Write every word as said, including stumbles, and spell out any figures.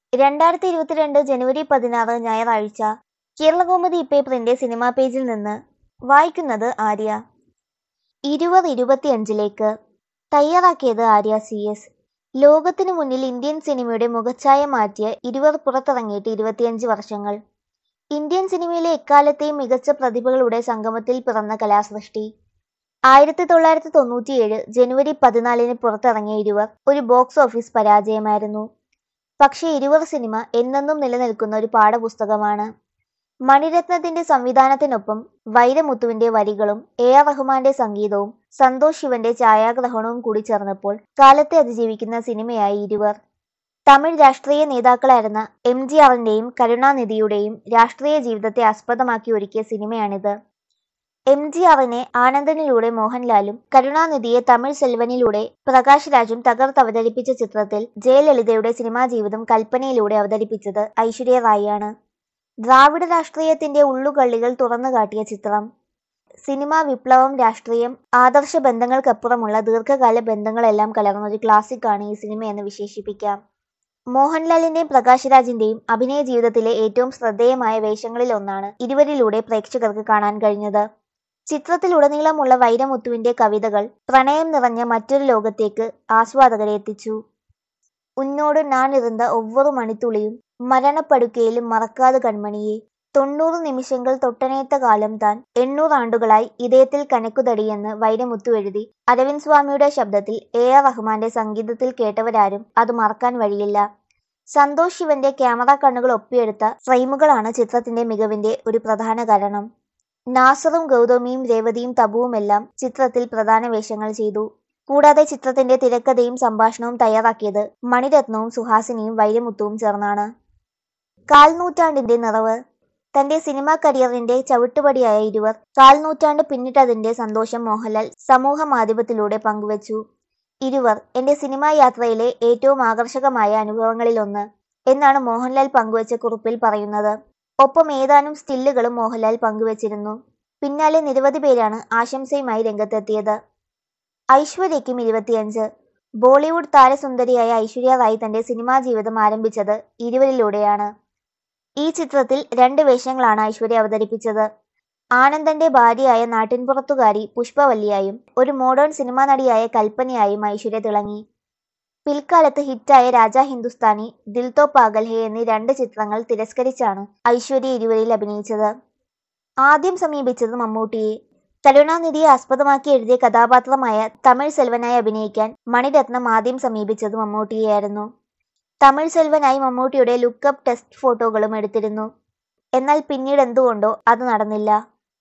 രണ്ടായിരത്തി ഇരുപത്തിരണ്ട് ജനുവരി പതിനാറ് ഞായറാഴ്ച. കേരളകൗമുദി പേപ്പറിന്റെ സിനിമാ പേജിൽ നിന്ന് വായിക്കുന്നത് ആര്യ. ഇരുവർ ഇരുപത്തിയഞ്ചിലേക്ക്. തയ്യാറാക്കിയത് ആര്യ സി എസ്. ലോകത്തിനു മുന്നിൽ ഇന്ത്യൻ സിനിമയുടെ മുഖച്ഛായ മാറ്റിയ ഇരുവർ പുറത്തിറങ്ങിയിട്ട് ഇരുപത്തിയഞ്ച് വർഷങ്ങൾ. ഇന്ത്യൻ സിനിമയിലെ എക്കാലത്തെയും മികച്ച പ്രതിഭകളുടെ സംഗമത്തിൽ പിറന്ന കലാസൃഷ്ടി. ആയിരത്തി തൊള്ളായിരത്തി തൊണ്ണൂറ്റിയേഴ് ജനുവരി പതിനാലിന് പുറത്തിറങ്ങിയ ഇരുവർ ഒരു ബോക്സ് ഓഫീസ് പരാജയമായിരുന്നു. പക്ഷേ ഇരുവർ സിനിമ എന്നെന്നും നിലനിൽക്കുന്ന ഒരു പാഠപുസ്തകമാണ്. മണിരത്നത്തിന്റെ സംവിധാനത്തിനൊപ്പം വൈരമുത്തുവിന്റെ വരികളും എ ആർ റഹ്മാന്റെ സംഗീതവും സന്തോഷ് ശിവന്റെ ഛായാഗ്രഹണവും കൂടി ചേർന്നപ്പോൾ കാലത്തെ അതിജീവിക്കുന്ന സിനിമയായി ഇരുവർ. തമിഴ് രാഷ്ട്രീയ നേതാക്കളായിരുന്ന എം ജി ആറിന്റെയും കരുണാനിധിയുടെയും രാഷ്ട്രീയ ജീവിതത്തെ ആസ്പദമാക്കി ഒരുക്കിയ സിനിമയാണിത്. എം ജി ആറിനെ ആനന്ദനിലൂടെ മോഹൻലാലും കരുണാനിധിയെ തമിഴ് സെൽവനിലൂടെ പ്രകാശ് രാജും തകർത്തവതരിപ്പിച്ച ചിത്രത്തിൽ ജയലളിതയുടെ സിനിമാ ജീവിതം കൽപ്പനയിലൂടെ അവതരിപ്പിച്ചത് ഐശ്വര്യ റായിയാണ്. ദ്രാവിഡ രാഷ്ട്രീയത്തിന്റെ ഉള്ളുകള്ളികൾ തുറന്നുകാട്ടിയ ചിത്രം. സിനിമ, വിപ്ലവം, രാഷ്ട്രീയം, ആദർശ ബന്ധങ്ങൾക്കപ്പുറമുള്ള ദീർഘകാല ബന്ധങ്ങളെല്ലാം കലർന്നൊരു ക്ലാസിക്കാണ് ഈ സിനിമയെന്ന് വിശേഷിപ്പിക്കാം. മോഹൻലാലിന്റെയും പ്രകാശ് രാജിന്റെയും അഭിനയ ജീവിതത്തിലെ ഏറ്റവും ശ്രദ്ധേയമായ വേഷങ്ങളിൽ ഒന്നാണ് ഇരുവരിലൂടെ പ്രേക്ഷകർക്ക് കാണാൻ കഴിഞ്ഞത്. ചിത്രത്തിലുടനീളമുള്ള വൈരമുത്തുവിന്റെ കവിതകൾ പ്രണയം നിറഞ്ഞ മറ്റൊരു ലോകത്തേക്ക് ആസ്വാദകരെ എത്തിച്ചു. ഉന്നോട് നാൻ ഇരുന്ന ഒവ്വൊരു മണിത്തുളിയും മരണപ്പെടുക്കയിലും മറക്കാതെ കൺമണിയെ, തൊണ്ണൂറ് നിമിഷങ്ങൾ തൊട്ടനേത്ത കാലം താൻ, എണ്ണൂറാണ്ടുകളായി ഇതയത്തിൽ കനക്കുതടിയെന്ന് വൈരമുത്തു എഴുതി അരവിന്ദ് സ്വാമിയുടെ ശബ്ദത്തിൽ എ ആർ റഹ്മാന്റെ സംഗീതത്തിൽ കേട്ടവരാരും അത് മറക്കാൻ വഴിയില്ല. സന്തോഷ് ശിവന്റെ ക്യാമറ കണ്ണുകൾ ഒപ്പിയെടുത്ത ഫ്രെയിമുകളാണ് ചിത്രത്തിന്റെ മികവിന്റെ ഒരു പ്രധാന കാരണം. നാസറും ഗൗതമിയും രേവതിയും തബുവുമെല്ലാം ചിത്രത്തിൽ പ്രധാന വേഷങ്ങൾ ചെയ്തു. കൂടാതെ ചിത്രത്തിന്റെ തിരക്കഥയും സംഭാഷണവും തയ്യാറാക്കിയത് മണിരത്നവും സുഹാസിനിയും വൈരമുത്തുവും ചേർന്നാണ്. കാൽനൂറ്റാണ്ടിന്റെ നിറവ്. തന്റെ സിനിമാ കരിയറിന്റെ ചവിട്ടുപടിയായ ഇരുവർ കാൽനൂറ്റാണ്ട് പിന്നിട്ടതിന്റെ സന്തോഷം മോഹൻലാൽ സമൂഹ മാധ്യമത്തിലൂടെ പങ്കുവച്ചു. ഇരുവർ എന്റെ സിനിമാ യാത്രയിലെ ഏറ്റവും ആകർഷകമായ അനുഭവങ്ങളിലൊന്ന് എന്നാണ് മോഹൻലാൽ പങ്കുവച്ച കുറിപ്പിൽ പറയുന്നത്. ഒപ്പം ഏതാനും സ്റ്റില്ലുകളും മോഹൻലാൽ പങ്കുവച്ചിരുന്നു. പിന്നാലെ നിരവധി പേരാണ് ആശംസയുമായി രംഗത്തെത്തിയത്. ഐശ്വര്യയ്ക്കും ഇരുപത്തിയഞ്ച്. ബോളിവുഡ് താരസുന്ദരിയായ ഐശ്വര്യ റായി തന്റെ സിനിമാ ജീവിതം ആരംഭിച്ചത് ഇരുവരിലൂടെയാണ്. ഈ ചിത്രത്തിൽ രണ്ട് വേഷങ്ങളാണ് ഐശ്വര്യ അവതരിപ്പിച്ചത്. ആനന്ദന്റെ ഭാര്യയായ നാട്ടിൻപുറത്തുകാരി പുഷ്പവല്ലിയായും ഒരു മോഡേൺ സിനിമാ നടിയായ കൽപ്പനയായും ഐശ്വര്യ തിളങ്ങി. പിൽക്കാലത്ത് ഹിറ്റായ രാജാ ഹിന്ദുസ്ഥാനി, ദിൽ തോ പാഗൽ ഹേ എന്നീ രണ്ട് ചിത്രങ്ങൾ തിരസ്കരിച്ചാണ് ഐശ്വര്യ ഇരുവരിൽ അഭിനയിച്ചത്. ആദ്യം സമീപിച്ചത് മമ്മൂട്ടിയെ. കരുണാനിധിയെ ആസ്പദമാക്കി എഴുതിയ കഥാപാത്രമായ തമിഴ് സെൽവനായി അഭിനയിക്കാൻ മണിരത്നം ആദ്യം സമീപിച്ചത് മമ്മൂട്ടിയെയായിരുന്നു. തമിഴ് സെൽവനായി മമ്മൂട്ടിയുടെ ലുക്കപ്പ് ടെസ്റ്റ് ഫോട്ടോകളും എടുത്തിരുന്നു. എന്നാൽ പിന്നീട് എന്തുകൊണ്ടോ അത് നടന്നില്ല.